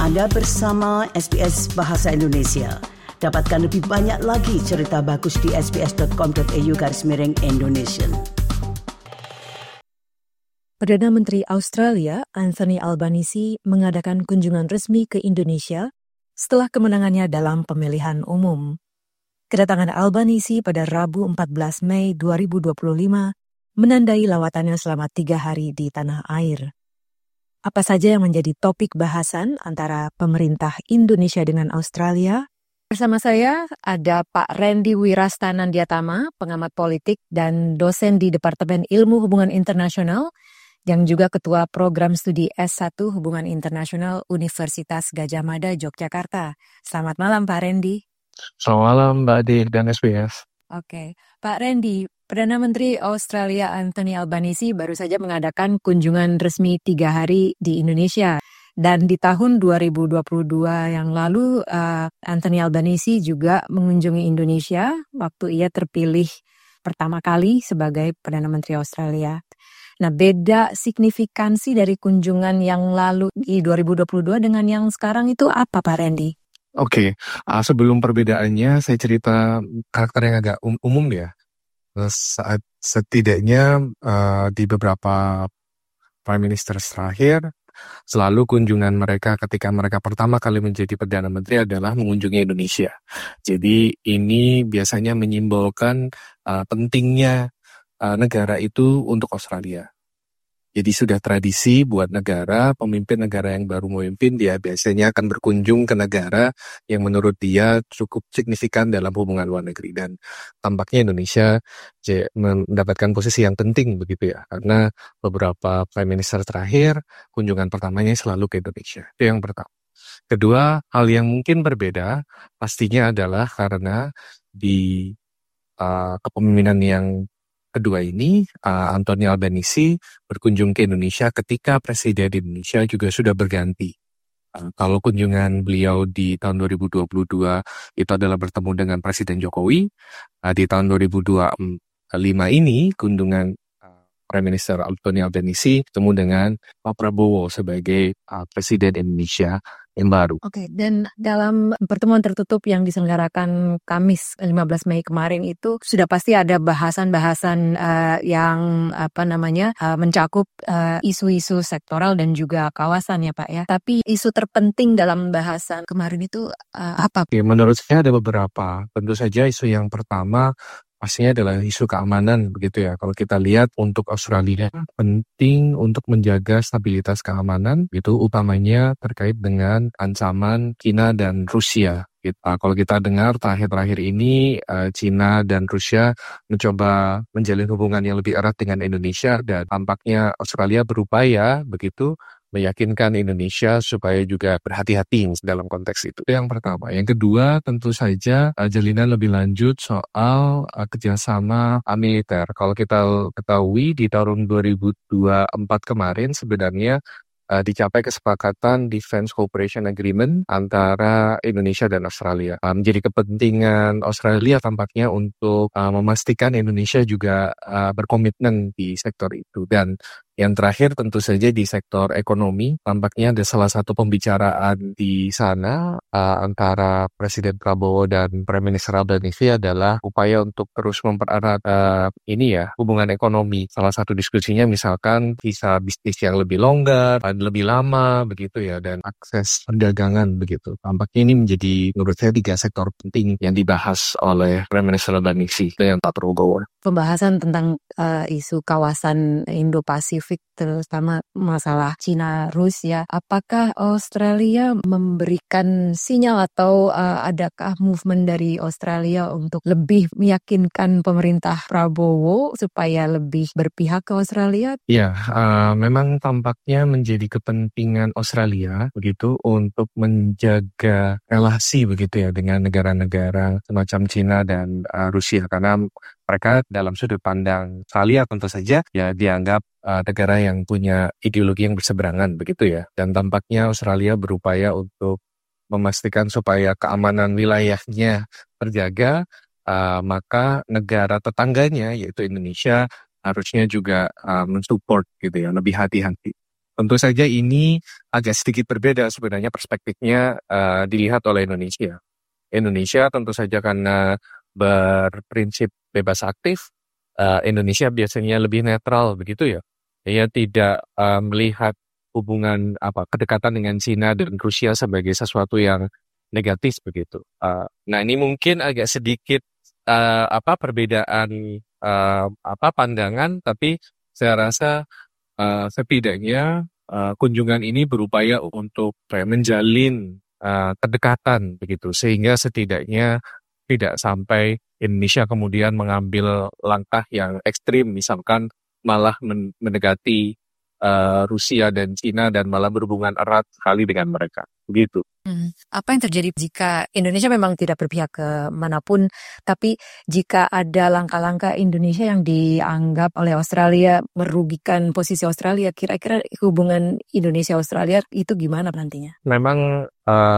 Anda bersama SBS Bahasa Indonesia. Dapatkan lebih banyak lagi cerita bagus di sbs.com.au/Indonesian. Perdana Menteri Australia Anthony Albanese mengadakan kunjungan resmi ke Indonesia setelah kemenangannya dalam pemilihan umum. Kedatangan Albanese pada Rabu 14 Mei 2025 menandai lawatannya selama 3 hari di tanah air. Apa saja yang menjadi topik bahasan antara pemerintah Indonesia dengan Australia? Bersama saya ada Pak Randy Wirastanandiatama, pengamat politik dan dosen di Departemen Ilmu Hubungan Internasional, yang juga Ketua Program Studi S1 Hubungan Internasional Universitas Gadjah Mada, Yogyakarta. Selamat malam Pak Randy. Selamat malam Mbak Ade dan SBS. Oke, Pak Randy, Perdana Menteri Australia Anthony Albanese baru saja mengadakan kunjungan resmi 3 hari di Indonesia. Dan di tahun 2022 yang lalu, Anthony Albanese juga mengunjungi Indonesia waktu ia terpilih pertama kali sebagai Perdana Menteri Australia. Nah, beda signifikansi dari kunjungan yang lalu di 2022 dengan yang sekarang itu apa, Pak Randy? Oke, sebelum perbedaannya saya cerita karakter yang agak umum ya. Saat setidaknya di beberapa Prime Minister terakhir, selalu kunjungan mereka ketika mereka pertama kali menjadi Perdana Menteri adalah mengunjungi Indonesia. Jadi ini biasanya menyimbolkan pentingnya negara itu untuk Australia. Jadi sudah tradisi buat pemimpin negara yang baru memimpin, dia biasanya akan berkunjung ke negara yang menurut dia cukup signifikan dalam hubungan luar negeri. Dan tampaknya Indonesia mendapatkan posisi yang penting begitu ya. Karena beberapa Prime Minister terakhir, kunjungan pertamanya selalu ke Indonesia. Itu yang pertama. Kedua, hal yang mungkin berbeda pastinya adalah karena di kepemimpinan yang kedua ini, Anthony Albanese berkunjung ke Indonesia ketika Presiden Indonesia juga sudah berganti. Kalau kunjungan beliau di tahun 2022 itu adalah bertemu dengan Presiden Jokowi, di tahun 2025 ini kunjungan Prime Minister Anthony Albanese bertemu dengan Pak Prabowo sebagai Presiden Indonesia yang baru. Oke, dan dalam pertemuan tertutup yang diselenggarakan Kamis 15 Mei kemarin itu sudah pasti ada bahasan-bahasan yang mencakup isu-isu sektoral dan juga kawasan ya Pak ya. Tapi isu terpenting dalam bahasan kemarin itu apa? Oke, menurut saya ada beberapa. Tentu saja isu yang pertama pastinya adalah isu keamanan begitu ya. Kalau kita lihat untuk Australia penting untuk menjaga stabilitas keamanan itu utamanya terkait dengan ancaman China dan Rusia. Kalau kita dengar terakhir-terakhir ini China dan Rusia mencoba menjalin hubungan yang lebih erat dengan Indonesia dan tampaknya Australia berupaya begitu meyakinkan Indonesia supaya juga berhati-hati dalam konteks itu. Itu yang pertama. Yang kedua tentu saja jalinan lebih lanjut soal kerjasama militer. Kalau kita ketahui di tahun 2024 kemarin sebenarnya dicapai kesepakatan Defense Cooperation Agreement antara Indonesia dan Australia. Menjadi kepentingan Australia tampaknya untuk memastikan Indonesia juga berkomitmen di sektor itu. Dan yang terakhir tentu saja di sektor ekonomi, tampaknya ada salah satu pembicaraan di sana antara Presiden Prabowo dan Prime Minister Albanese adalah upaya untuk terus mempererat hubungan ekonomi. Salah satu diskusinya misalkan visa bisnis yang lebih longgar, lebih lama begitu ya, dan akses perdagangan begitu. Tampaknya ini menjadi menurut saya 3 sektor penting yang dibahas oleh Prime Minister Albanese dan Pak Prabowo. Pembahasan tentang isu kawasan Indo-Pasifik terutama masalah China-Rusia, apakah Australia memberikan sinyal atau adakah movement dari Australia untuk lebih meyakinkan pemerintah Prabowo supaya lebih berpihak ke Australia? Ya, memang tampaknya menjadi kepentingan Australia begitu untuk menjaga relasi begitu ya dengan negara-negara semacam China dan Rusia karena mereka dalam sudut pandang Australia tentu saja ya dianggap negara yang punya ideologi yang berseberangan begitu ya. Dan tampaknya Australia berupaya untuk memastikan supaya keamanan wilayahnya terjaga, maka negara tetangganya yaitu Indonesia harusnya juga mensupport gitu ya, lebih hati-hati. Tentu saja ini agak sedikit berbeda sebenarnya perspektifnya dilihat oleh Indonesia. Indonesia tentu saja karena berprinsip bebas aktif, Indonesia biasanya lebih netral begitu ya. Ia tidak melihat hubungan kedekatan dengan Cina dan Rusia sebagai sesuatu yang negatif begitu. Nah ini mungkin agak sedikit perbedaan pandangan, tapi saya rasa setidaknya kunjungan ini berupaya untuk menjalin kedekatan begitu, sehingga setidaknya tidak sampai Indonesia kemudian mengambil langkah yang ekstrim, misalkan malah mendekati Rusia dan Cina dan malah berhubungan erat sekali dengan mereka. Begitu. Apa yang terjadi jika Indonesia memang tidak berpihak ke manapun, tapi jika ada langkah-langkah Indonesia yang dianggap oleh Australia merugikan posisi Australia, kira-kira hubungan Indonesia-Australia itu gimana nantinya? Memang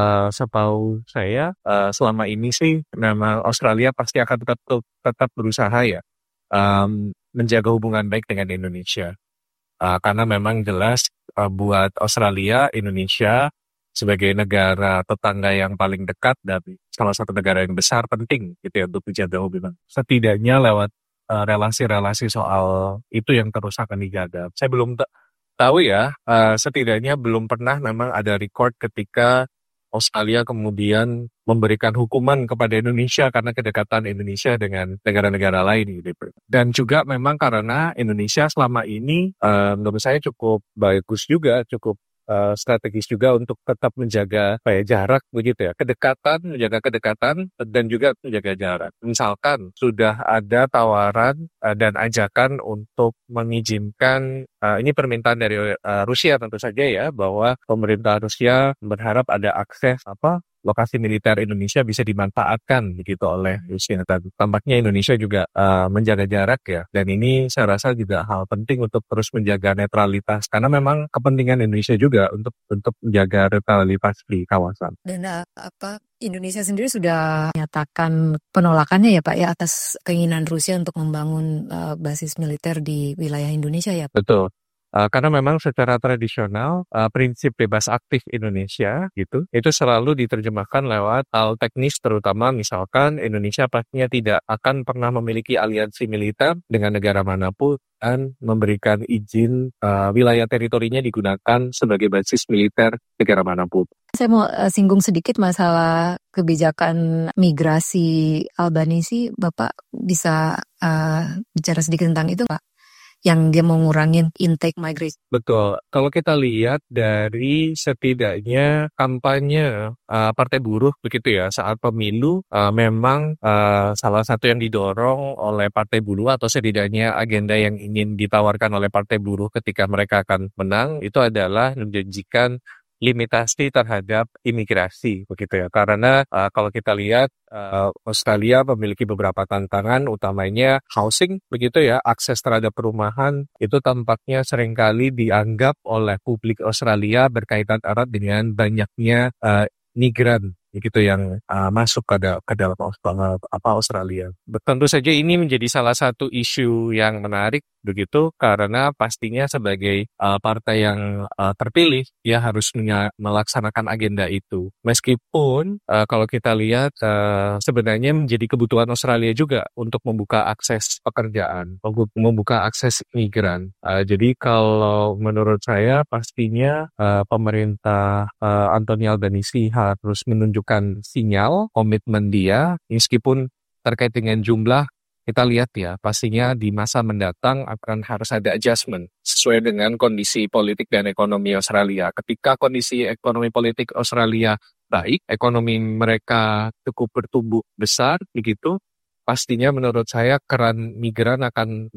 setahu saya selama ini sih memang Australia pasti akan tetap berusaha ya menjaga hubungan baik dengan Indonesia. Karena memang jelas buat Australia, Indonesia sebagai negara tetangga yang paling dekat dan salah satu negara yang besar penting gitu ya untuk dijaga hubungan. Setidaknya lewat relasi-relasi soal itu yang terus akan dijaga. Saya belum tahu ya, setidaknya belum pernah memang ada record ketika Australia kemudian memberikan hukuman kepada Indonesia karena kedekatan Indonesia dengan negara-negara lain gitu. Dan juga memang karena Indonesia selama ini menurut saya cukup bagus juga, cukup strategis juga untuk tetap menjaga jarak begitu ya, menjaga kedekatan dan juga menjaga jarak. Misalkan sudah ada tawaran dan ajakan untuk mengizinkan, ini permintaan dari Rusia tentu saja ya, bahwa pemerintah Rusia berharap ada akses lokasi militer Indonesia bisa dimanfaatkan begitu oleh Rusia. Dan tampaknya Indonesia juga menjaga jarak ya. Dan ini saya rasa juga hal penting untuk terus menjaga netralitas karena memang kepentingan Indonesia juga untuk menjaga netralitas di kawasan. Dan Indonesia sendiri sudah menyatakan penolakannya ya Pak ya atas keinginan Rusia untuk membangun basis militer di wilayah Indonesia ya. Betul. Karena memang secara tradisional prinsip bebas aktif Indonesia gitu itu selalu diterjemahkan lewat hal teknis, terutama misalkan Indonesia pastinya tidak akan pernah memiliki aliansi militer dengan negara manapun dan memberikan izin wilayah teritorinya digunakan sebagai basis militer negara manapun. Saya mau singgung sedikit masalah kebijakan migrasi Albanisi. Bapak bisa bicara sedikit tentang itu Pak? Yang dia mau ngurangin intake migration. Betul. Kalau kita lihat dari setidaknya kampanye Partai Buruh begitu ya saat pemilu, memang salah satu yang didorong oleh Partai Buruh atau setidaknya agenda yang ingin ditawarkan oleh Partai Buruh ketika mereka akan menang itu adalah menjanjikan limitasi terhadap imigrasi begitu ya. Karena kalau kita lihat Australia memiliki beberapa tantangan utamanya housing begitu ya, akses terhadap perumahan itu tampaknya seringkali dianggap oleh publik Australia berkaitan erat dengan banyaknya migran begitu yang masuk ke dalam Australia. Tentu saja ini menjadi salah satu isu yang menarik begitu karena pastinya sebagai partai yang terpilih dia harus melaksanakan agenda itu. Meskipun kalau kita lihat sebenarnya menjadi kebutuhan Australia juga untuk membuka akses pekerjaan, membuka akses migran. Jadi kalau menurut saya pastinya pemerintah Anthony Albanese harus menunjukkan sinyal komitmen dia meskipun terkait dengan jumlah kita lihat ya pastinya di masa mendatang akan harus ada adjustment sesuai dengan kondisi politik dan ekonomi Australia. Ketika kondisi ekonomi politik Australia baik, ekonomi mereka cukup bertumbuh besar begitu, pastinya menurut saya keran migran akan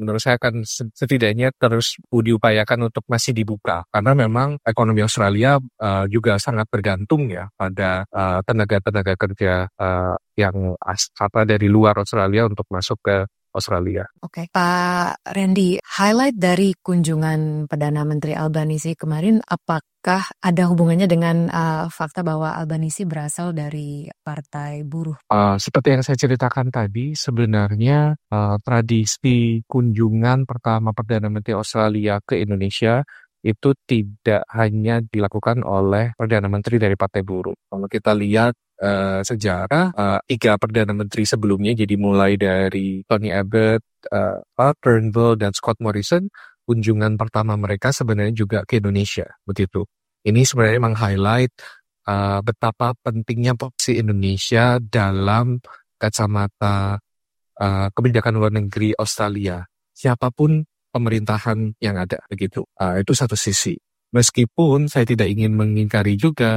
setidaknya terus diupayakan untuk masih dibuka. Karena memang ekonomi Australia juga sangat bergantung ya pada tenaga-tenaga kerja yang dari luar Australia untuk masuk ke Australia. Oke, Pak Randy, highlight dari kunjungan Perdana Menteri Albanese kemarin, apakah ada hubungannya dengan fakta bahwa Albanese berasal dari Partai Buruh? Seperti yang saya ceritakan tadi, sebenarnya tradisi kunjungan pertama Perdana Menteri Australia ke Indonesia itu tidak hanya dilakukan oleh Perdana Menteri dari Partai Buruh. Kalau kita lihat sejarah, 3 Perdana Menteri sebelumnya, jadi mulai dari Tony Abbott, Turnbull, dan Scott Morrison, kunjungan pertama mereka sebenarnya juga ke Indonesia, begitu. Ini sebenarnya meng-highlight betapa pentingnya posisi Indonesia dalam kacamata kebijakan luar negeri Australia. Siapapun pemerintahan yang ada, begitu. Itu satu sisi. Meskipun saya tidak ingin mengingkari juga,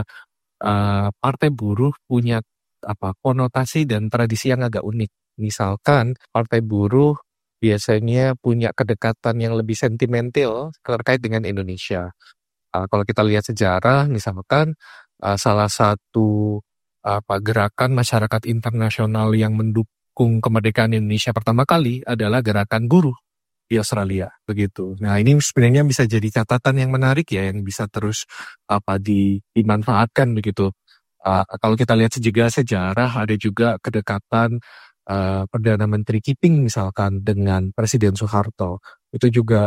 Partai Buruh punya konotasi dan tradisi yang agak unik. Misalkan Partai Buruh biasanya punya kedekatan yang lebih sentimental terkait dengan Indonesia. Kalau kita lihat sejarah, misalkan salah satu gerakan masyarakat internasional yang mendukung kemerdekaan Indonesia pertama kali adalah gerakan buruh di Australia, begitu. Nah, ini sebenarnya bisa jadi catatan yang menarik ya, yang bisa terus dimanfaatkan begitu. Kalau kita lihat juga sejarah, ada juga kedekatan Perdana Menteri Keating misalkan dengan Presiden Soeharto. Itu juga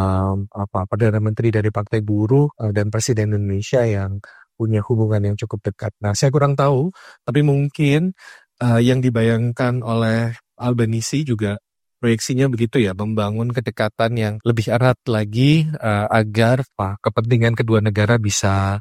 Perdana Menteri dari Partai Buruh dan Presiden Indonesia yang punya hubungan yang cukup dekat. Nah, saya kurang tahu, tapi mungkin yang dibayangkan oleh Albanese juga proyeksinya begitu ya, membangun kedekatan yang lebih erat lagi agar kepentingan kedua negara bisa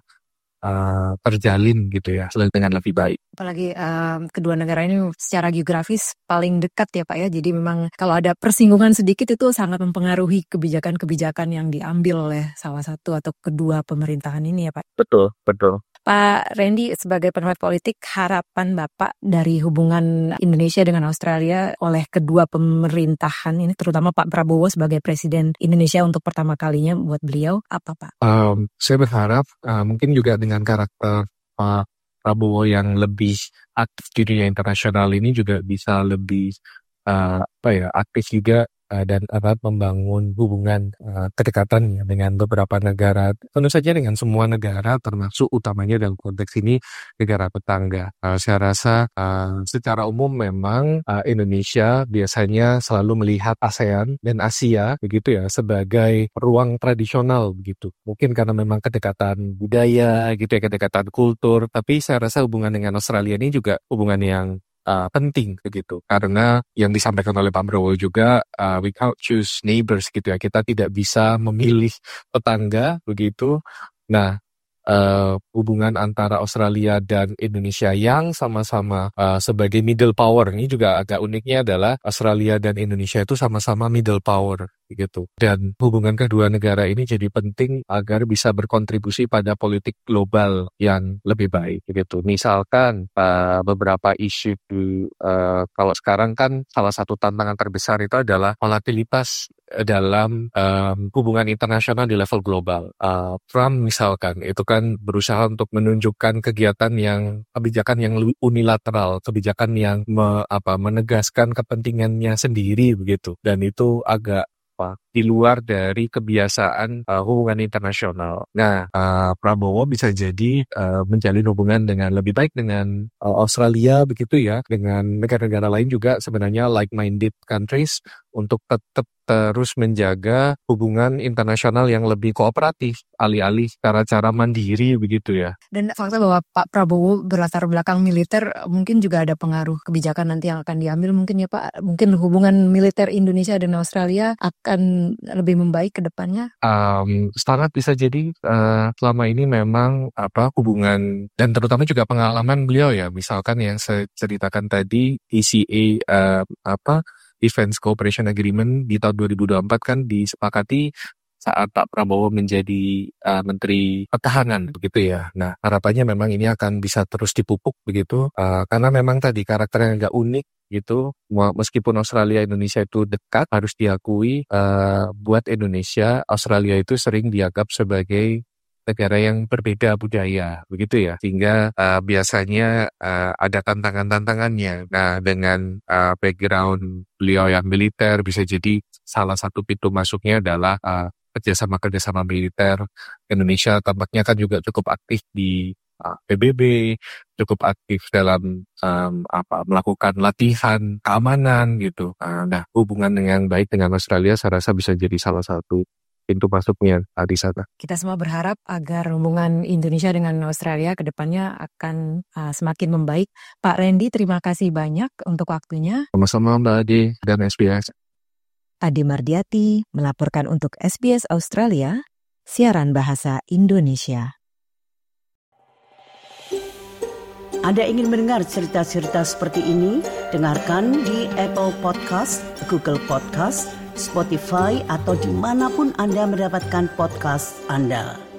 terjalin gitu ya, dengan lebih baik. Apalagi kedua negara ini secara geografis paling dekat ya Pak ya, jadi memang kalau ada persinggungan sedikit itu sangat mempengaruhi kebijakan-kebijakan yang diambil oleh salah satu atau kedua pemerintahan ini ya Pak. Betul, betul. Pak Randy, sebagai pengamat politik, harapan Bapak dari hubungan Indonesia dengan Australia oleh kedua pemerintahan ini, terutama Pak Prabowo sebagai Presiden Indonesia untuk pertama kalinya buat beliau, apa Pak? Saya berharap mungkin juga dengan karakter Pak Prabowo yang lebih aktif di dunia internasional ini juga bisa lebih aktif juga dan erat membangun hubungan kedekatan ya, dengan beberapa negara, tentu saja dengan semua negara, termasuk utamanya dalam konteks ini negara tetangga. Saya rasa secara umum memang Indonesia biasanya selalu melihat ASEAN dan Asia begitu ya sebagai ruang tradisional begitu. Mungkin karena memang kedekatan budaya gitu ya, kedekatan kultur, tapi saya rasa hubungan dengan Australia ini juga hubungan yang penting begitu, karena yang disampaikan oleh Pak Prabowo juga, we can't choose neighbors gitu ya, kita tidak bisa memilih tetangga begitu. Nah, hubungan antara Australia dan Indonesia yang sama-sama sebagai middle power, ini juga agak uniknya adalah Australia dan Indonesia itu sama-sama middle power gitu. Dan hubungan kedua negara ini jadi penting agar bisa berkontribusi pada politik global yang lebih baik gitu. Misalkan beberapa isu kalau sekarang kan salah satu tantangan terbesar itu adalah volatilitas dalam hubungan internasional di level global. Trump misalkan itu kan berusaha untuk menunjukkan kebijakan yang unilateral, kebijakan yang menegaskan kepentingannya sendiri begitu, dan itu agak di luar dari kebiasaan hubungan internasional. Nah, Prabowo bisa jadi menjalin hubungan dengan lebih baik dengan Australia begitu ya, dengan negara-negara lain juga sebenarnya like-minded countries untuk tetap terus menjaga hubungan internasional yang lebih kooperatif, alih-alih cara-cara mandiri begitu ya. Dan fakta bahwa Pak Prabowo berlatar belakang militer mungkin juga ada pengaruh kebijakan nanti yang akan diambil mungkin ya Pak. Mungkin hubungan militer Indonesia dan Australia akan lebih membaik ke depannya? Sangat bisa jadi selama ini memang hubungan dan terutama juga pengalaman beliau ya. Misalkan yang saya ceritakan tadi, ECA Defense Cooperation Agreement di tahun 2024 kan disepakati saat Pak Prabowo menjadi Menteri Pertahanan begitu ya. Nah, harapannya memang ini akan bisa terus dipupuk begitu, karena memang tadi karakternya agak unik gitu. Meskipun Australia Indonesia itu dekat, harus diakui buat Indonesia Australia itu sering dianggap sebagai negara yang berbeda budaya, begitu ya. Sehingga biasanya ada tantangan-tantangannya. Nah, dengan background beliau yang militer, bisa jadi salah satu pintu masuknya adalah kerjasama militer. Indonesia tampaknya kan juga cukup aktif di PBB, cukup aktif dalam melakukan latihan keamanan gitu. Nah, hubungan yang baik dengan Australia saya rasa bisa jadi salah satu pintu masuknya di sana. Kita semua berharap agar hubungan Indonesia dengan Australia ke depannya akan semakin membaik. Pak Randy, terima kasih banyak untuk waktunya. Sama-sama Mbak Adi dan SBS. Adi Mardiati melaporkan untuk SBS Australia, siaran bahasa Indonesia. Anda ingin mendengar cerita-cerita seperti ini? Dengarkan di Apple Podcast, Google Podcast, Spotify, atau dimanapun Anda mendapatkan podcast Anda.